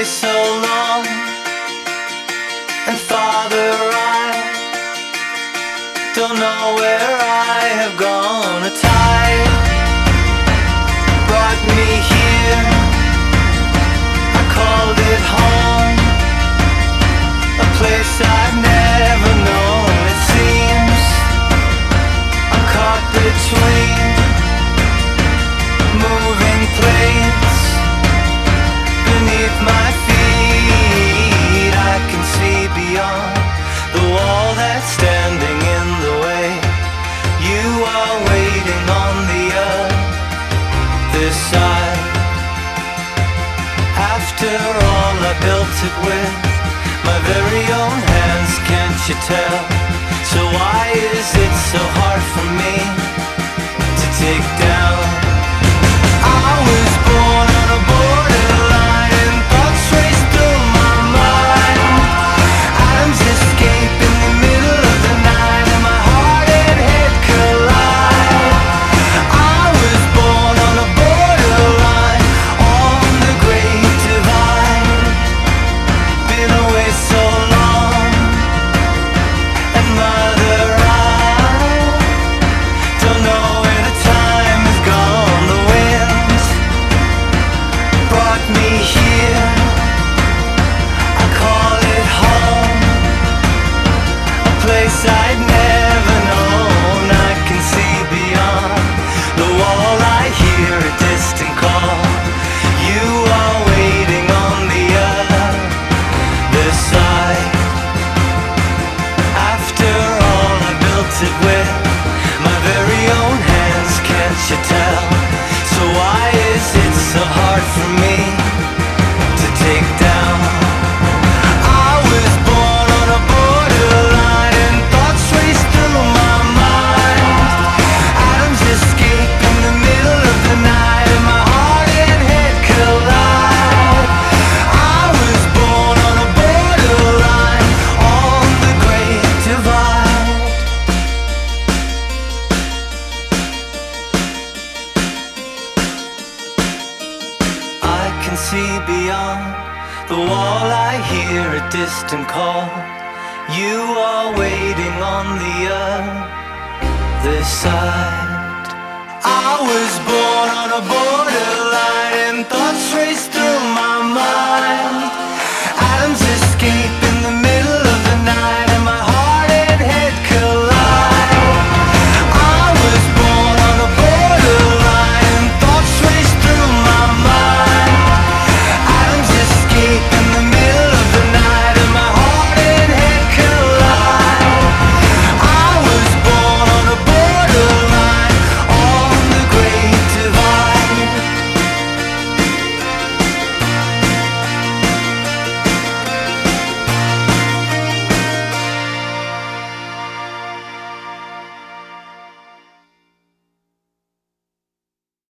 away so long. And Father, I don't know where I have gone. A tide brought me here, I called it home, a place I've never known. It seems I'm caught between moving plates beneath my feet. I can see beyond the wall that's standing in the way. You are waiting on the other side. After all I built it with my very own hands, can't you tell? So why is it so hard for me to take down? I was born on a borderline and thoughts raced through my mind. Atoms escape in the middle of the night and my heart and head collide. I was born on a borderline, on the great divide. Been away so long, and Mother, I don't know where the time has gone. The wind brought me here, I call it home, a place I'd never known. I can see beyond the wall, I hear a distant call. You are waiting on the other side. After all I built it with my very own hands, can't you tell? So why is it so hard for me to take down? I was born on a borderline and thoughts raced through my mind. Atoms escape in the middle of the night and my heart and head collide. I was born on a borderline, on the great divide. I can see beyond the wall, I hear a distant call. You are waiting on the other side.